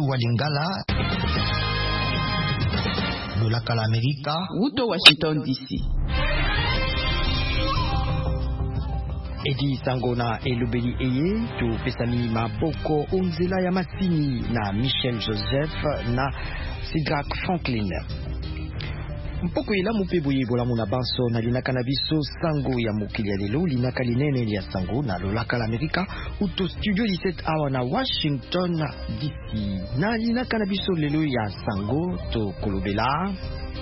wa Lingala, lolaka la Amerika, Wuto Washington DC. Edi Sangona elobeli eye to pesami maboko onzela ya masini na Michel Joseph na Sidrak Franklin. Mpoko ila mupeboye bola muna banso na linaka na biso sango ya mokili ya lelo linaka linene ya sango na lolaka la Amerika uto studio 17 awa na Washington DC. Na linaka na biso lelo ya sango to kolobela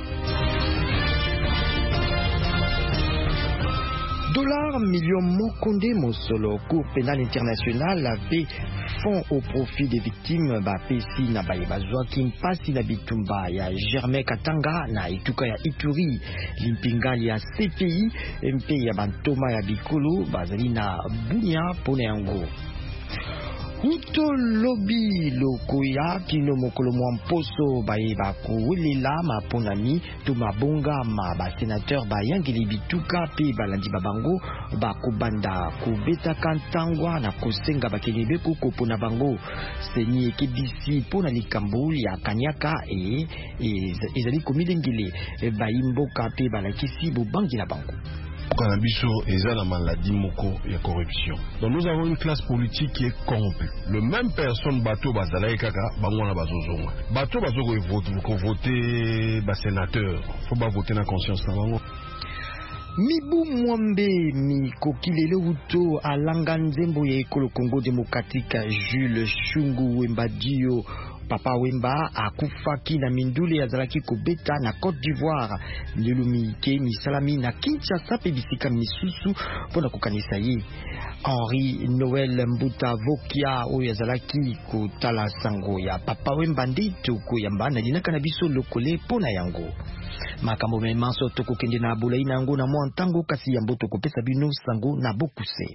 $1 million mokonde mosolo Cour pénale internationale avait fonds au profit des victimes ba pesi na bayebazwa kimpasi na bitumba ya Germain Katanga na ituka ya Ituri limpingali ya CPI mpe ya bantoma ya bikolo bazali na bunya pona yango. Uto lobi lokoya kino mokolo mwamposo baye bakuwelila maponami to mabonga ma ba sénateur ba yangeli bituka pe balandi babango bakubanda kubeta kantangwa na kosenga bakelebe kuko na bango seni ekebisi pona likambo ya kanyaka ezali komilengele bayimboka pe balakisi bobangi na bango. Cannabis est la maladie moko et corruption. Donc nous avons une classe politique qui est corrompue. Le même personne bateau bazalaï kaka bangona bazozonga. Bateau bazoko voter ba sénateur. Faut pas voter na conscience na bango. Mibu Mwambe mi kokilele uto alanga nzembo ya ekolo Congo démocratique Jules Shungu Wembadio Papa Wemba akufaki na mindule ya zalaki kobeta na Côte d'Ivoire lelumi ke misalami na Kinshasa pe bisika misusu pona kokanisa ye. Henri Noël Mbuta Vokia oyo ya zalaki kotala sango ya Papa Wemba ndito koyamba na linaka na biso lokole pona yango. Makambo memanso toko kende na bolai na yango na mwa ntango kasi ya mboto kopesa bino sango na bokuse.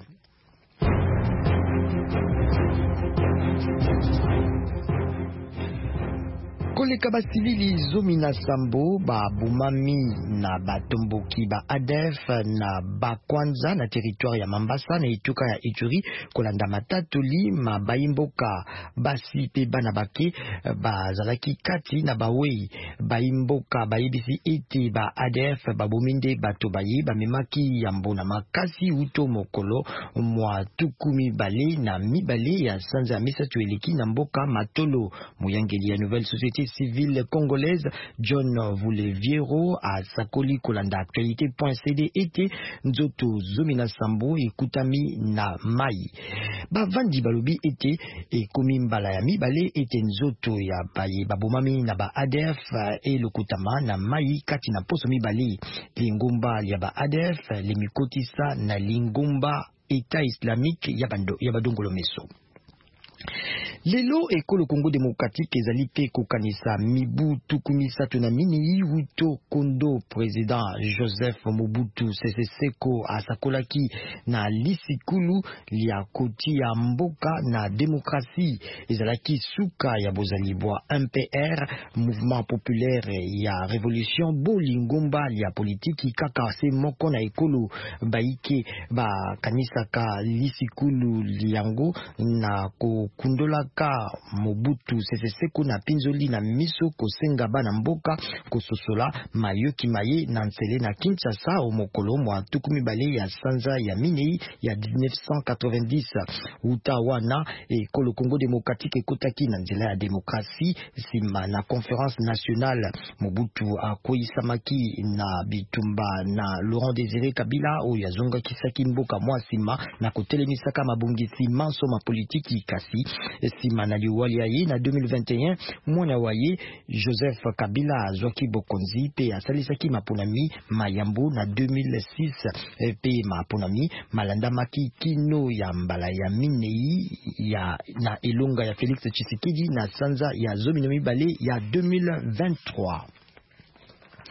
Koleka basilili zomi na sambo ba bumami na batomboki ba ADF na bakwanza na territoire ya Mambasa na ituka ya Ituri kolanda matatoli mabayimboka basi pe bana bake bazalaki kati na bawei bayimboka bayebisi ete ba ADF babominde bato baye bamemaki yambo na makasi uto mokolo mwa tukumi bale na mibale ya sanza ya misatu eleki na mboka Matolo. Moyangeli ya Nouvelle Société Civile Congolaise John Vouleviero a sakoli kolanda actualité.cd ete nzoto zomina sambo ekutami na mai bavandi balobi ete ekomi mbala ya mibale ete nzoto ya baye babomami na ba ADF elokutama na mai kati na poso mibale lingumba ya ba ADF lemikotisa na lingumba État islamique ya badongolo meso. Lelo ekolo Congo démocratique ezali pe kokanisa mibu tukumisatu na mini wuto kondo président Joseph Mobutu Sese Seko asakolaki na lisikulu lia koti ya mboka na demokrasi ezalaki suka ya bozalibwa MPR mouvement populaire ya révolution bolingomba lia politiki kaka se moko na ekolo baike ba kanisaka lisikulu liango na kundolaka Mobutu Sese Seko na pinzoli na miso kosenga bana mboka kososola mayoki maye na nsele na Kinshasa o mokolo mwa tukumi bale ya sanza ya minei ya 1990 utawana ekolo Congo démocratique ekotaki na nzela ya demokrasi sima na conférence nationale Mobutu akoisamaki na bitumba na Laurent Désiré Kabila o yazonga kisaki mboka mwa sima na kotelemisaka mabongisi manso ma politiki kasi sima na liwali aye na 2021 mwana waye Joseph Kabila azwaki bokonzi pe asalisaki maponami mayambo na 2006 pe maponami malanda maki kino ya mbala ya minei ya na elonga ya Félix Tshisekedi na sanza ya zomi na mibale ya 2023.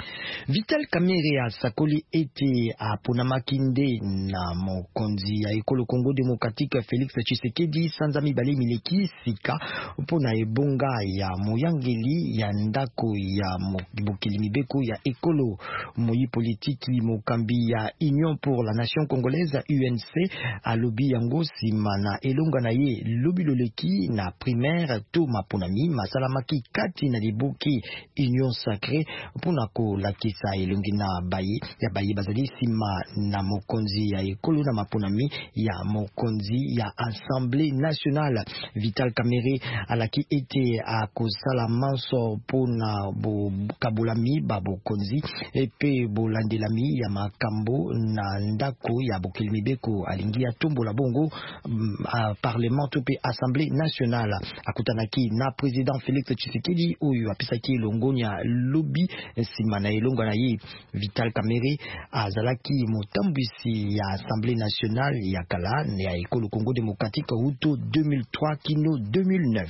Vital Kamerhe asakoli ete aponamakinde na mokonzi ya ekolo Congo Démocratique Félix Tshisekedi sanza mibale mileki sika pona ebonga ya moyangeli ya ndako ya bokili mibeko ya ekolo moyi politiki mokambi ya Union pour la Nation Congolaise UNC alobi yango sima na elonga na ye lobi loleki na primaire to maponami masalamaki kati na liboki Union Sacrée pona ko lakisa elongi na baye ya baye bazali sima na mokonzi ya ekolo na maponami ya mokonzi ya Assemblée nationale. Vital Kamerhe alaki ete akosala manso pona bo kabulami babokonzi epe bolandelami ya makambo na ndako ya bokili mibeko alingi ya tombola bongo parlement to pe Assemblée nationale. Akutanaki na président Félix Tshisekedi oyo apisaki elongonya lobi sima na elonga na ye. Vital Kamerhe azalaki motambwisi ya Assemblée nationale ya kala ya ekolo Congo Démocratique huto 2003 kino 2009.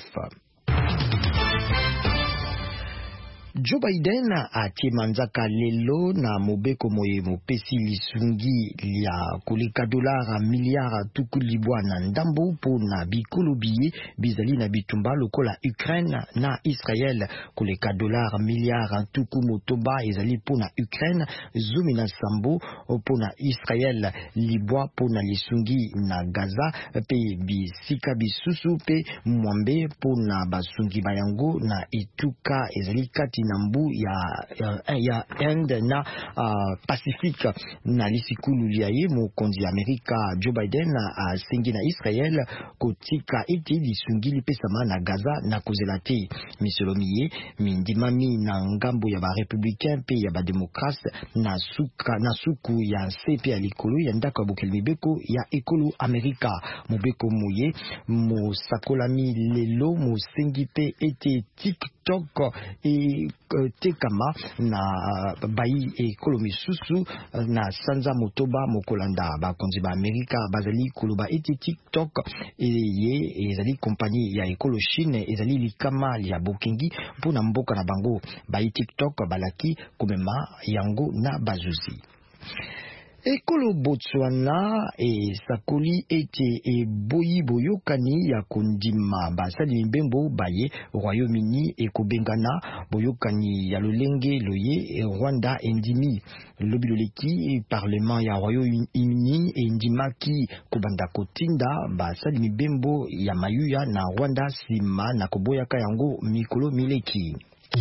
Joe Biden atie manzaka lelo na mobeko moye mopesi lisungi ya koleka dolara miliara tukulibwa na ndambo po na bikolo biye bizali na bitumba lokola Ukraine na Israel. Koleka dolara miliara tuku motoba ezali po na Ukraine, zumi na sambo po na Israel, libwa po na lisungi na Gaza pe bisika bisusu pe mwambe po na basungi bayango na ituka ezali kati na mbu ya Inde na Pacifique. Na lisikulu liaye mokonzi Amerika Joe Biden asengi na Israel kotika ete lisungi lipesama na Gaza na kozela te misolomiye mindimami na ngambo ya ba républicain pe ya ba démocrate na suku ya CP ya likolo ya ndako ya bokeli mibeko ya ekolo Amerika. Mobeko moye mosakolami lelo mosengi pe ete TikTok e tekama na bayi ekolo misusu na sanza motoba mokolanda bakonzi ba Amerika bazali koloba ete TikTok ye ezali kompani ya ekolo Chine ezali likama ya bokengi mpona mboka na bango. Bayi TikTok balaki komema yango na bazuzi. Ekolo Botswana sakoli ete boyi boyokani ya kondima basali mbembo baye Royaume-Uni ekobengana boyokani ya lolenge loye Rwanda endimi lobi loleki parlement ya Royaume-Uni endimaki kobanda kotinda basali mbembo ya mayuya na Rwanda sima na koboyaka yango mikolo mileki.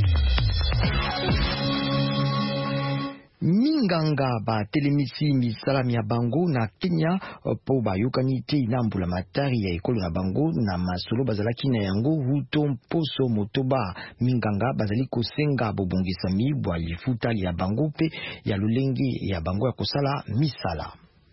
Minganga ba telemisi misalami ya bango na Kenya po ba yokani te inambula matari ya ekolo na bango na masolo bazalaki na yango huto mposo motoba. Minganga bazali kosenga bobongisami bwa lifuta ya bango pe ya lolenge ya bango ya kosala misala.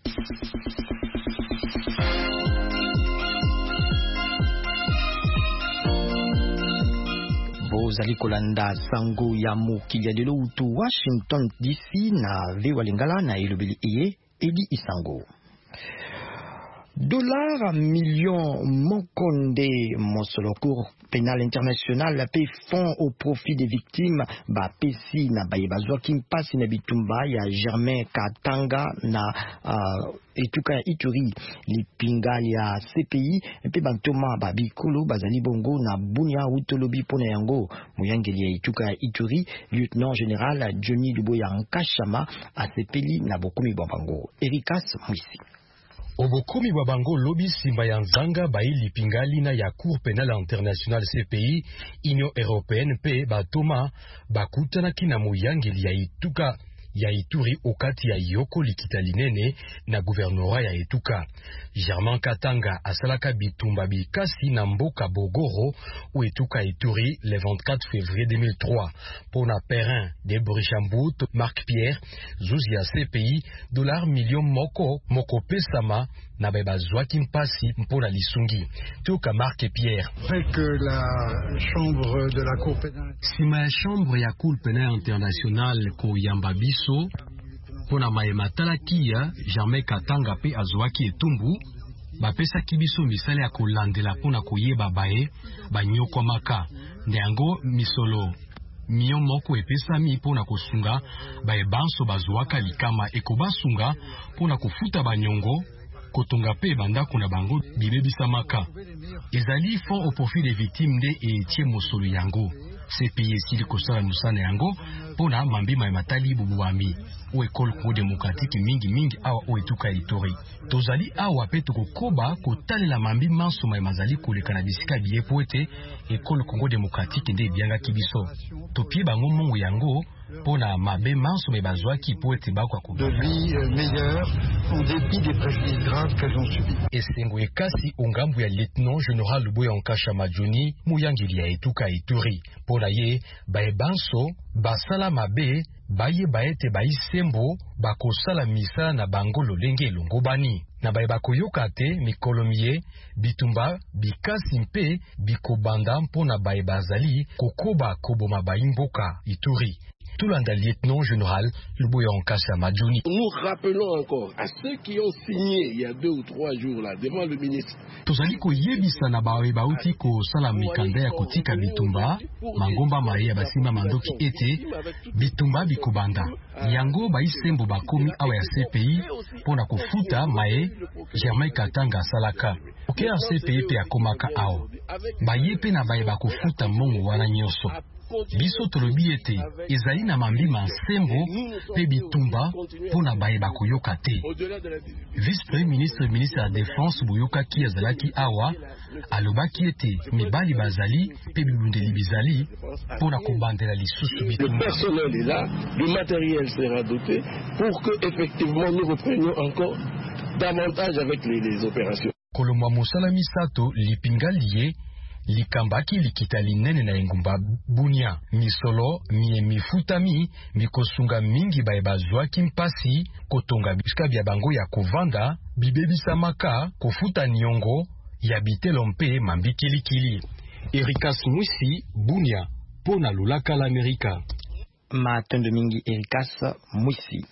Bozali kolanda sango ya mokili ya lelo utu Washington DC na VOA Lingala na elobeli eye Edi Isango. Dollar million mokonde mosolo cour pénal international paie fonds au profit des victimes ba pesi na bayebazwa kimpasi na bitumba ya Germain Katanga na etuka ya Ituri lipingali ya CPI pe bantoma ba bikolo bazali bongo na bunya utolobi pona yango moyangeli ya etuka ya Ituri lieutenant général Johnny Luboya Nkashama asepeli na bokomi bango. Ericas Mwisi Obokomi Babango lobi simba ya nzanga baili pingali na ya Cour pénale internationale CPI Union européenne pe batoma bakutana kina moyangeli ya ituka ya Ituri okati ya yoko likita linene na gouvernorat ya etuka. Germain Katanga asalaka bitumba bikasi na mboka Bogoro ou etuka Ituri le 24 février 2003 pona Perrin de Brichambout Marc Pierre zuzia CPI $ million moko pesama na beba Joaquim Passi mpona lisungi tuka Marc Pierre. Après que la chambre de la Cour pénale sima chambre ya Cour pénale internationale ko yamba biso pona mayematala kia Germain Katanga pe azwaki etumbu bapesa kibiso misale ya kolandela pona koyeba bae banyoko maka ndeango misolo mio moko epesami pona kosunga baebanso bazwaka likama ekobasunga pona kofuta banyongo kotonga pe bandako na bango bibebisamaka. Ezali fond au profit des victimes nde etie mosolo yango. CPI esili kosala musana yango pona mambima ya matali bubuami o ekole Congo démocratique mingi awa o etuka Ituri. Tozali awa pe tokokoba kotalela mambi mansoma ya mazali koleka na bisika biye po ete ekole Congo démocratique nde ebianga kibiso. Topie bango mongo yango pona mabe mansoma bazwaki po ete bakwa de vie meilleure en dépit des préjudices graves qu'elles ont subis. Esengo ekasi ongambu ya lieutenant général Luboya Nkasha Majoni muyangili ya etuka Ituri. Pona ye baebanso basala mabe baye baete baisembo bakosala misala na bango lolenge elongobani na baye bakoyoka te mikolo mie bitumba bikasi mpe bikobanda mpona baye bazali kokoba koboma baimboka Ituri. Tulanda lieutenant général Luboya Nkasha Majoni. Nous rappelons encore à ceux qui ont signé il y a 2 ou 3 jours là devant le ministre. Tozali koyebisa na bawe bauti kosala mikanda ya kotika bitumba mangomba maye ya basimba mandoki ete bitumba bikobanda yango baisembo bakomi awa ya CPI pona kofuta maye Germain Katanga asalaka oke ya CPI pe akomaka awa baye pe na baye bakofuta mongo wana nyonso. Biso tolobi ete ezali na mambima nsembo pe bitumba pona baye bakoyoka te. Vice-premier ministre ya défense Boyoka ki azalaki awa alobaki ete mibali bazali pe bibundeli bizali pona kobandela lisusu bitumba. Le personnel est là, le matériel sera doté pour que effectivement nous reprenions encore davantage avec les opérations. Kolomwa mosala misato lipingaliye likambaki likitali nene na engumba Bunia misolo mifutami mikosunga mingi baye bazwaki mpasi kotonga bisika bya bango ya kovanda bibebisamaka kofuta niongo ya bitelo mpe mambikilikili. Erikas Mwisi Bunia pona lulaka la Amerika. Matondo mingi Erikas Mwisi.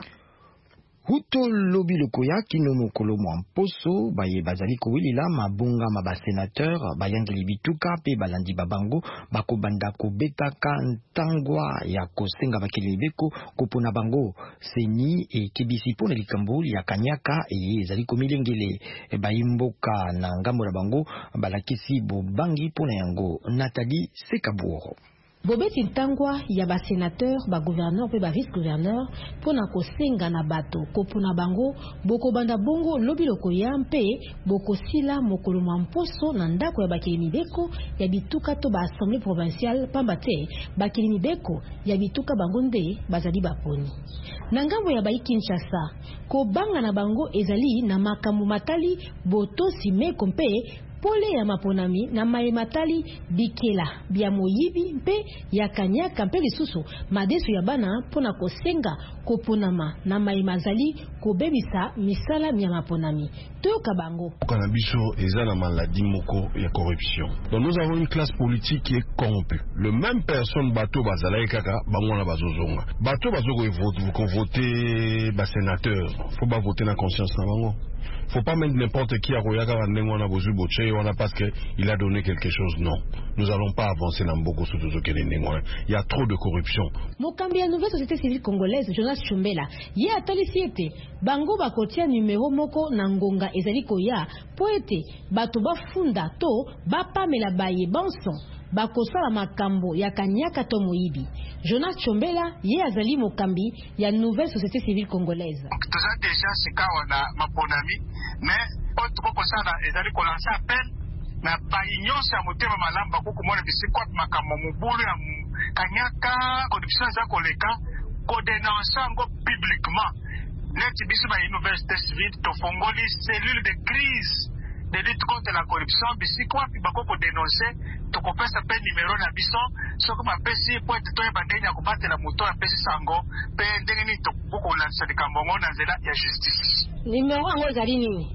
Huto lobi lokoya kino mokolo mwamposo baye bazali kowilila mabunga mabasenateur bayangeli bituka pe balandi babango bakobanda kobetaka ntangwa ya kosenga bakeli beko kopona bango seni ekebisi pona likambo ya kanyaka ezali komilengele bayimboka na ngambo na bango balakisi bobangi pona yango. Nathalie Sekaburo. Bobeti ntangwa ya ba sénateur, ba gouverneur pe ba vice gouverneur pona kosenga na bato kopuna bango boko banda bongo lobi lokoya mpe boko sila mokolo mposo na ndako ya bakili mibeko ya bituka to ba assemblée provinciale pambate bakili mibeko ya bituka bango nde bazali baponi na ngambo ya bayi Kinshasa ko banga na bango ezali na makambo matali boto simeko mpe pole ya maponami na maematali bikela bya moyibi mpe ya kanyaka mpe lisusu madesu ya bana pona kosenga koponama na maemazali kobebisa misala ya maponami toyoka bango. Cannabis eza na maladie moko ya corruption. Donc nous avons une classe politique qui est corrompue. Le même personne bateau bazalaï kaka bango na bazozonga. Bateau bazoko voter ba sénateur. Faut pas voter na conscience na bango. Faut pas mettre n'importe qui à Royaga Vandengwana Bozu Boche parce qu'il a donné quelque chose. Non. Nous allons pas avancer dans beaucoup sous tout. Il y a trop de corruption. Mokambi ya nouvelle société civile congolaise Jonas Chumbela ye atalisi ete bango bakotia numéro moko na ngonga ezali koya po ete bato bafunda to bapamela baye banson bakosala makambo ya kanyaka to moyibi. Jonas Chombela ye azali mokambi ya nouvelle société civile congolaise. Toza déjà sikawa na maponami mais oto kokosala ezali ko lancer appel na bayinyosa motema malamba ko komona bisikwa makambo mubulu ya kanyaka corruption za koleka ko dénoncer ngo publiquement net biso ba université civile to fongoli cellule de crise de lutte contre la corruption bisikwa bako dénoncer to kopesa pe numéro na biso soko ba pesi po to ya bandenya ko batela moto ya pesi sango pe ndenge ni to ko lancer likambo na nzela ya justice. Numéro ngo zali nini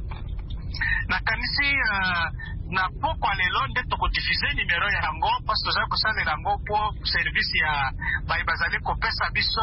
na kanisi na poko lelo nde to ko diffuser numéro ya yango parce que ko sala yango pour service ya bazali ko pesa biso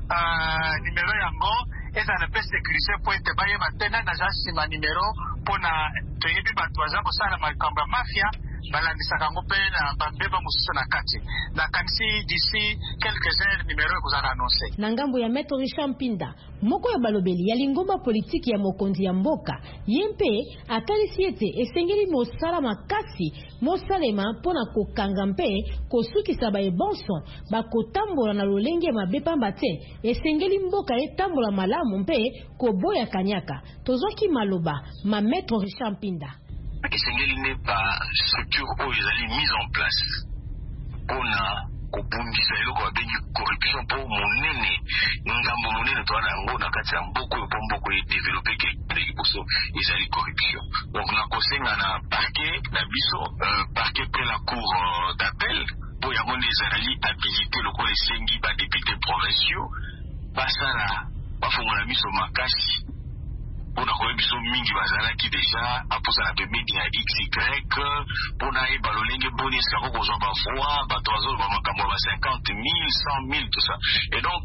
numéro yango eza na pesa sécurité pour ete baye batena na jasi ma numéro pona toyebi bato baza ko sala makambo ya mafia balandisaka yango mpe na bambeba mosusu na kati na kanisi d'ici quelques heures numero ekozala annonce. Na ngambo ya Maître Richard Mpinda, moko ya balobeli ya lingomba politiki ya mokonzi ya mboka, ye mpe atalisi ete esengeli mosala makasi mosalema mpona kokanga mpe kosukisa baebonso bakotambola na lolenge ya mabe pamba te esengeli mboka etambola malamu mpe koboya kanyaka. Tozwaki maloba ma Maître Richard Mpinda. Esengeli ne ba structure oyo ezali mise en place mpona kobundisa eloko babengi corruption mpo monene ngambo monene toa na yango na kati ya mboka oyo mpo mboka edevelope ke liboso ezali corruption. Donc na kosenga na parquet na biso parquet mpe la cour d'appel mpo yango nde ezali habilité lokola esengi badepute provinciaux basala bafongola miso makasi mpona koyebiso mingi bazalaki deja aposana pembeni ya XY mpona yeba lolenge boni esika kokozwa bavoi bato bazoloba makambo ya ba 50 000, 100 000, tout ça. Et donc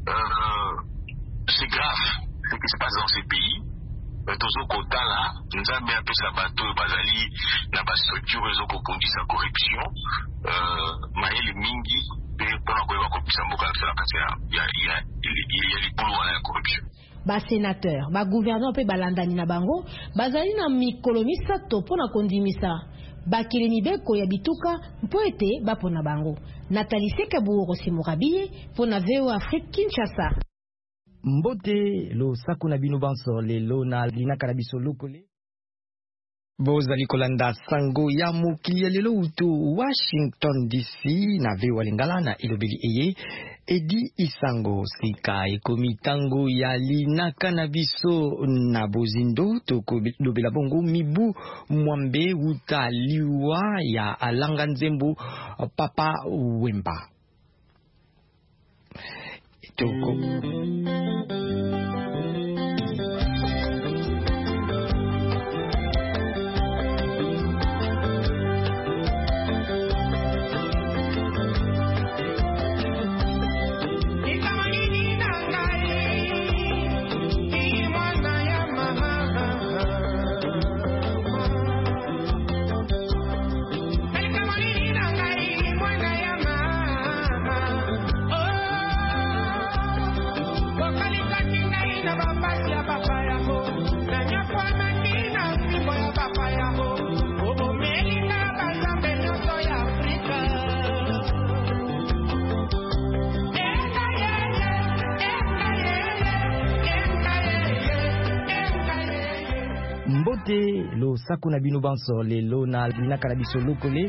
c'est grave ce qui se passe dans ces pays. Tozokotala nzambe apesa bato oyo bazali na bastructure ezokokondisa corruption mayele mingi mpe mpona koyeba kopesa mboka na kati ya likolo wana ya corruption. Ba sénateur, ba gouverneur pe balandani na bango, bazali na mikolo misato pona kondimisa bakili mibeko ya bituka mpo ete bapona bango. Nathalie Sekaburo Simurabiye pona VO Afrique Kinshasa. Mbote lo sako na bino banso lelo na linaka na biso lokole. Bozali kolanda sango ya mokili ya lelo utu Washington DC na VOA Lingala na ilobeli eye Edi Isango sika ekomi tango ya linaka na biso na bozindo toko dobela bongo mibu mwambe utaliwa ya alanga nzembo Papa Wemba toko lo sako na bino banso lelo na linaka na biso lokole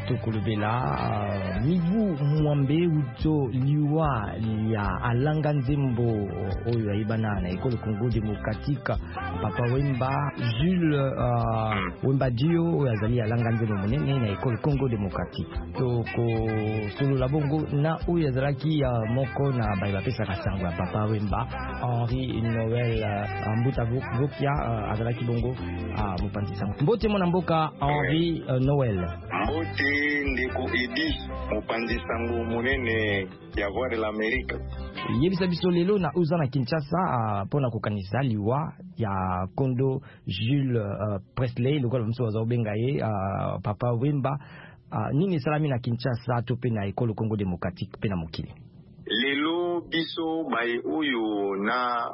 tokolobela mibu mwambe uto liwa ya alanga nzembo oyo ayibana na ekolo Congo Démocratique Papa Wemba Jules Wemba Dio oyo azali alanga nzembo monene na ekolo Congo Démocratique toko solo la bongo na oyo azalaki moko na bayi bapesaka sango ya Papa Wemba Henri Noël Mbuta Vokia azalaki bongo mopanzi sango. Mbote mwana mboka Henri Noël. Mbote ndeko Edi mopanzi sango monene ya Voix de l'Amérique. Yebisa biso lelo na uza na Kinshasa pona kokanisa liwa ya Kondo Jules Presley lokola mso wazobenga ye Papa Wemba nini salami na Kinshasa to pe na ekolo Congo Démocratique pe na mokili. Lelo biso baye oyo na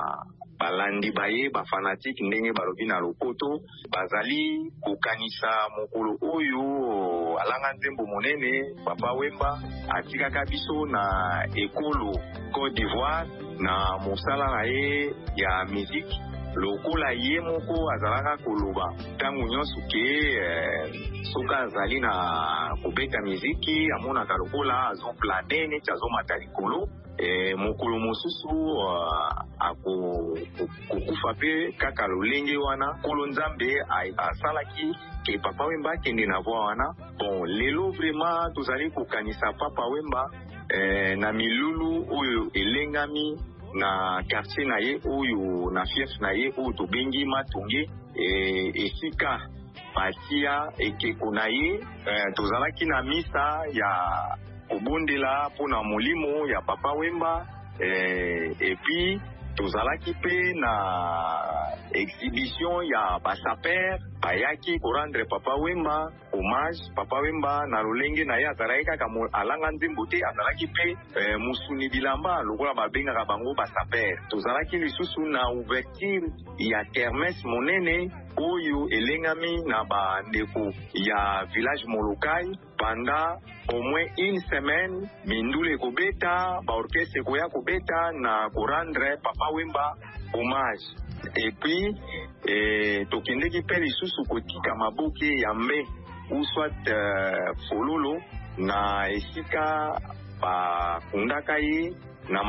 balandi baye bafanatique ndenge balobi na lopoto bazali kokanisa mokolo oyo alanga nzembo monene Papa Wemba atikaka biso na ekolo Côte d'Ivoire na mosala na ye ya musique lokola ye moko azalaka koloba ntango nyonso ke soka azali na kobeta miziki amonaka lokola azoplane neti azomata likolo mokolo mosusu akokufa pe kaka lolenge wana kolo nzambe asalaki ke Papa Wemba akende na voix wana. Bon lelo vraiment tozali kokanisa Papa Wemba na milulu oyo elengami na quartier na ye oyo na fief na ye oyo tobengi Matonge esika batia ekeko na ye tozalaki na misa ya kobondela mpona molimo ya Papa Wemba epi tozalaki pe na exhibition ya basaper bayaki korandre Papa Wemba hommage. Papa Wemba na lolenge na ye azalaki kaka alanga nzembo te, azalaki pe musuni bilamba lokola babengaka bango basaper. Tozalaki lisusu na ouverture ya kermesse monene oyo elengami na bandeko ya village Molokai. Pendant au moins une semaine, mindule kobeta, ba orchestre koya kobeta na korandre Papa Wemba hommage. Et puis tokendeki pe lisusu kotika maboke ya mbe ou soit fololo na esika ba kundaka ye na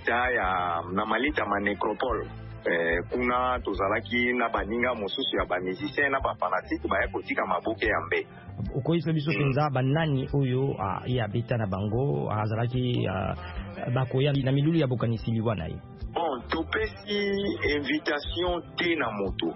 malita ma necropole. Kuna tozalaki na baninga mosusu ya ba musicien na ba fanatique baya kotika maboke ya mbe. Okoyisa biso penza banani oyo ya beta na bango azalaki bakoya na milulu ya bokanisi liwa na ye. Bon, topesi invitation te na moto.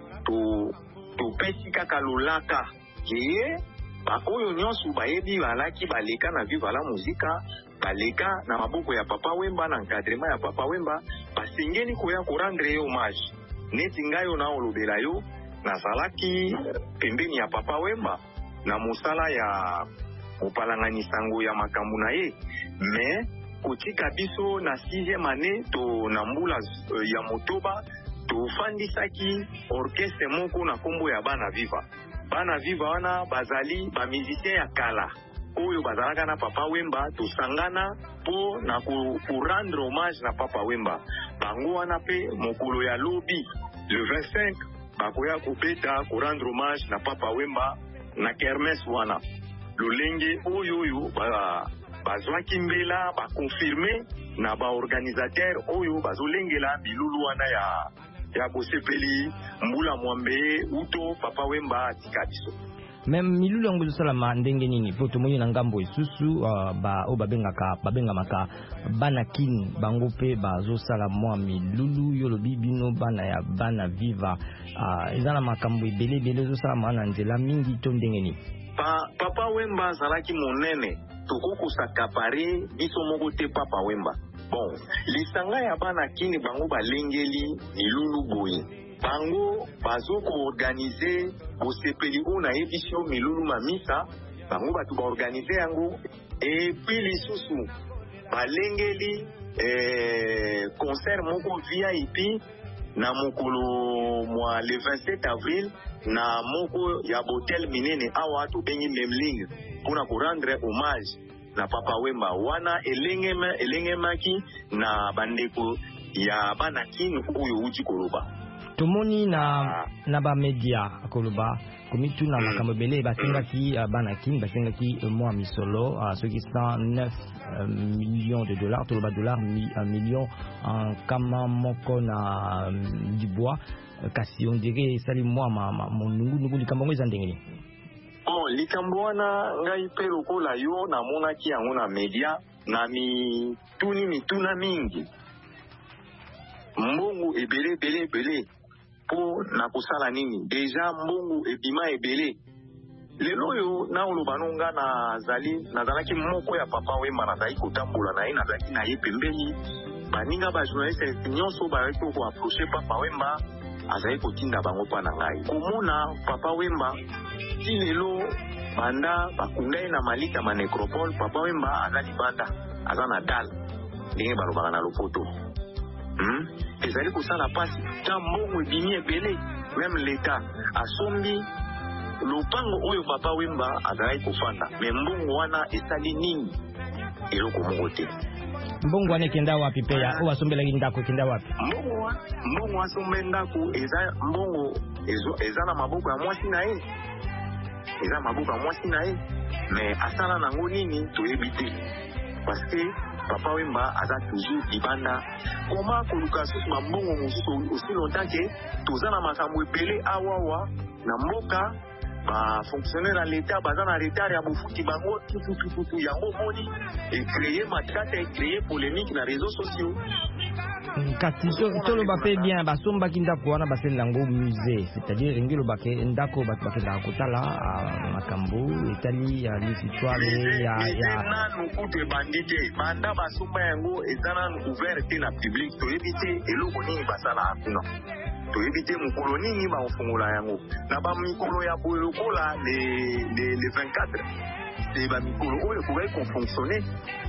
Topesi kaka lolaka ye bakoyo nyonso bayebi balaki baleka na vivre la muzika, baleka na maboko ya Papa Wemba na encadrement ya Papa Wemba, basengeni koya korandre hommage. Neti ngayo na olobela yo nazalaki pembeni ya Papa Wemba na mosala ya kopalanganisango ya makambo na ye, mais kotika biso na 6e année to na mbula ya motoba tofandisaki orchestre moko na kombo ya Bana Viva. Bana Viva wana bazali ba musicien ya kala oyo bazalaka na Papa Wemba, tosangana po na kurendre hommage na Papa Wemba. Bango wana pe mokolo ya lobi le 25 bakoya kopeta kurendre hommage na Papa Wemba na kermesse wana. Lolenge oyo bazwaki mbela bakonfirme na baorganisateur oyo bazolengela bilulu wana ya kosepeli mbula mwambe uto Papa Wemba atika biso. Même milulu yango salama ndenge nini poto monyo na ngambo isusu ba o babengamaka bana kin bango pe bazosala mwa milulu yolobi bino bana ya Bana Viva ezana makambo ebele zo sala mana nzela mingi to ndenge nini. Papa Wemba zalaki monene tokoko sakapare biso moko te Papa Wemba. Bon, lisanga ya bana kini bango balengeli milulu boye. Bango bazoko organiser bosepeli una ebisio milulu mamisa, bango batu ba organiser yango et puis lisusu balengeli concert moko VIP na mokolo mwa le 27 avril na moko ya botel minene awa to bengi Memling pona ko rendre hommage na Papa Wemba wana elengemaki na bandeko ya bana kini oyo uji koloba. Tomoni na ba media koloba komitu na makambo bele basengaki bana kini basengaki mwa misolo soki 109 millions de dollars toloba dollar 1 million en kama moko na dibois kasi on dirait sali mwa monungu likambo ngeza ndengeni. Bon, likambo wana ngai pe lokola yo na monaki yango na media na mituna mingi mbongo ebele po na kusala nini deja mbongo ebima ebele lelo yo na oloba nonga nazalaki moko ya Papa Wemba nazali kotambola na ye nazalaki na ye pembeni baninga ba journaliste nyonso bayaki ko approcher Papa Wemba azali kotinda bango pa na ngai komona Papa Wemba ti lelo banda bakundai na malika ma necropole Papa Wemba azali banda azana dal ndenge balobaka na lopoto ezali kosala pasi ta mbongo ebimi ebele même l'État asombi lopango oyo Papa Wemba azalaki kofanda me mbongo wana esali nini eloko moko te. Mbongo wana ekenda wapi pe ya o asombelaki ndako ekenda wapi? Mbongo asombe ndako eza na maboko ya mwasi na ye, eza maboko ya mwasi na ye me asala nango nini toyebi te parce que Papa Wemba aza toujours libanda koma koluka susu mambongo mosusu aussi longtemps que toza na makambo ebele awawa na mboka ba fonctionnaire à l'état baza na retard ya bofuti bango tutu yango moni et créer matrate et créer polémique na réseaux sociaux Kati tolo bape bien basomba kindako wana baselango musée, c'est-à-dire ngilo bake ndako bakenda kotala makambo etali l'histoire ya nanu kute bandite banda basomba yango ezana ouverte na public to éviter eloko nini basala kuna to éviter mukolo nini ba ofungola yango na ba mikolo ya boyokola le 24 c'est ba mikolo oyo ko fonctionner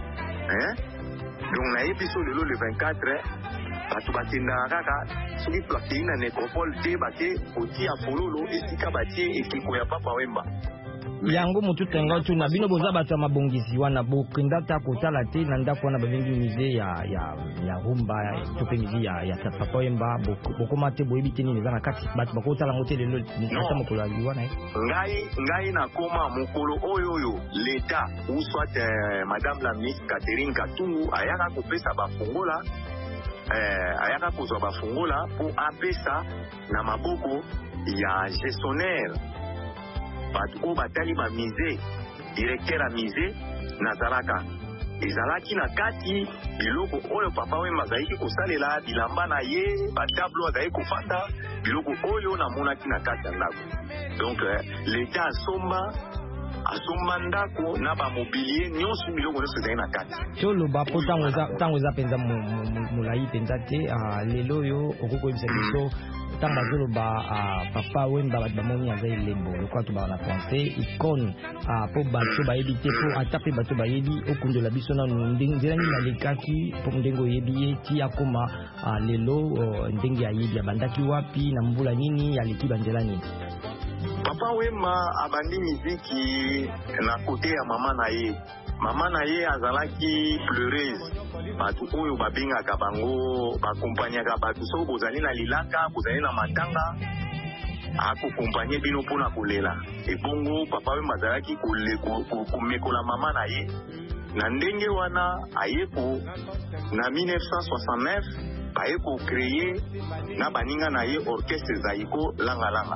donc na ebiso lelo le 24 batu bakenda kaka soki twakei na nécropole te bake otia fololo esika batie ekeko ya Papa Wemba yango mutu tenga tu na bino boza bato mabongisi wana bokenda ta kotala te na ndako wana babengi musée ya rumba to pe musée ya Papa Wemba bokoma te boyebi te nini eza na kati bato bakotala ngo te lelo nisa mokolo aliwana ngai na koma mokolo oyo l'État ou soit madame la ministre Catherine Katungu ayaka kopesa bafungola ayaka kozwa bafungola po apesa na maboko ya gestionnaire bato oyo batali ba musée directeur ya musée nazalaka ezalaki na kati biloko oyo Papa Wemba azalaki kosalela bilamba na ye batablo azalaki kofanda biloko oyo namonaki na kati ya ndako donc l'État asomba ndako na bamobilier nyonso biloko nyonso ezali na kati toloba po ntango eza mpenza molai mpenza te lelo oyo okokoyebisa biso ntango azoloba Papa Wemba bato bamoni aza elembo lokola tobaka na français icone po bato bayebi te po ata mpe bato bayebi okundola biso nanu nzela nini alekaki po ndenge oyebi ye ti akoma lelo ndenge ayebi abandaki wapi na mbula nini aleki banzela nini Papa Wemba abandi miziki na kote ya mama na ye azalaki pleureuse bato oyo babengaka bango bakompanyaka bato soki bozali na lilaka bozali na matanga akokompanye bino mpona kolela ebongo Papa Wemba azalaki komekola mama na ye na ndenge wana ayeko na 1969 baye kokreye na baninga na ye orchestre Zaiko Langa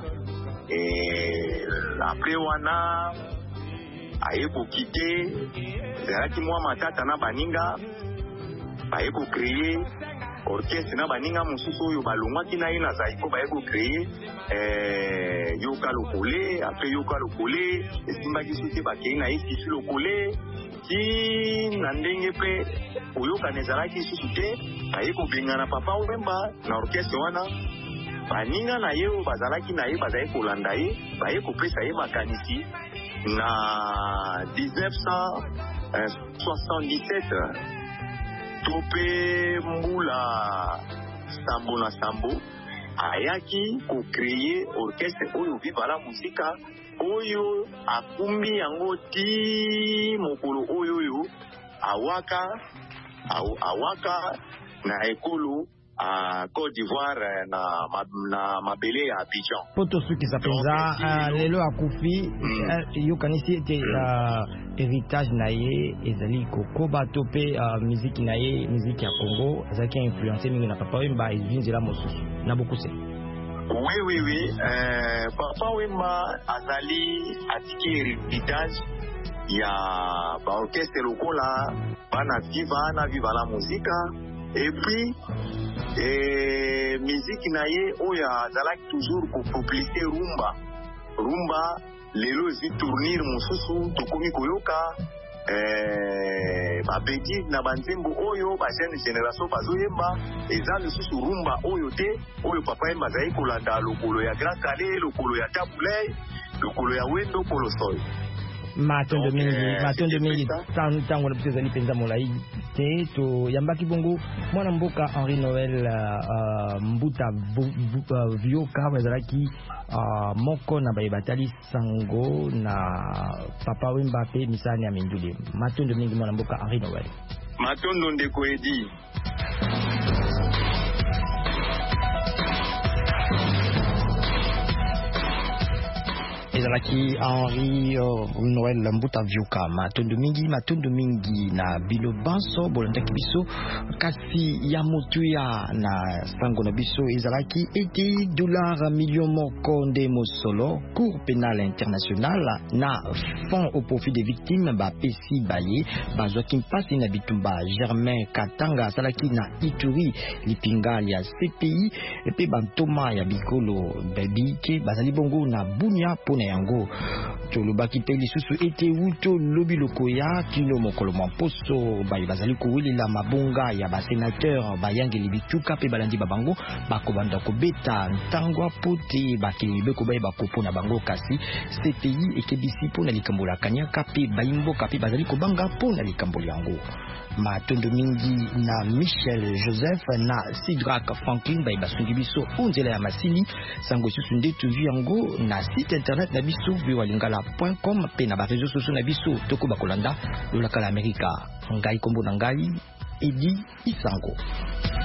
après wana aye kokite zalaki mwa matata na baninga baye kokreye orchestre na baninga mosusu oyo balongwaki na ye na Zaiko baye kokreye Yoka Lokole après Yoka Lokole esimbaki soki bakei na ye Fifi Lokole ti na ndenge mpe oyokana ezalaki susu te baye kobengana Papa Wemba na orchestre wana baninga na ye bazalaki na ye bazali kolanda ye baye kopesa ye makanisi na 1977 to mpe mbula sambo na sambo ayaki kokreye orchestre oyo Viva la Musica oyo akumbi yango ti mokolo oyo awaka na ekolo à Côte d'Ivoire na mabele ya Abidjan. Poto suki sa penza lelo akufi yokanisi te héritage na ye ezali kokoba to pe musique na ye musique ya Congo azaki influencer mingi na Papa Wemba ezinzela mosusu na bokuse. Oui Papa Wemba azali atiki héritage ya ba orchestre lokola bana Viva la Musica et puis musique na ye oyo azalaki toujours kopublicité rumba lelo ezi tournir mosusu tokomi koyoka babétise na banzembo oyo bajeune génération bazoyemba eza lisusu rumba oyo te oyo Papa Wemba azali kolanda lokolo ya Grand Calais lokolo ya Tabulei lokolo ya Wendo Kolosoi matondo mingi tango na pesa lipenza molai te to yambaki bongo mwana mboka Henri Noël mbuta vioka bazalaki moko na bayebatali sango na Papa Wemba pe misani amindule matondo mingi mwana mboka Henri Noël matondo ndeko edi ezalaki Henri Noël Mbuta Vioka matundu mingi na bino banso bolondaki biso kasi ya motuya na sango na biso ezalaki ete $1 million moko nde mosolo Cour pénale internationale na fonds au profit des victimes bapesi baye bazwaki mpasi na bitumba Germain Katanga asalaki na Ituri lipinga ya CPI epe bantoma ya bikolo babike bazali bongo na bunya pona yango tolobaki pe lisusu ete wuto lobi lokoya kino mokolo mamposo baye bazali kuwilila mabonga ya basenateur bayangeli bituka pe balandi babango bakobanda kobeta ntangwa pote bakebe kobaye bakopo na bango kasi CPI ekebisi pona likambo la kanyaka pe bayimboka pe bazali kobanga pona likambo yango matondo mingi na Michel Joseph na Sidrak Franklin baye basungi biso onzela ya masili sango susu nde tuvi yango na site internet na biso biwalingala.com pe na ba réseaux sociaux na biso toko bakolanda lolaka la Amerika ngai kombo na ngai Edi Isango.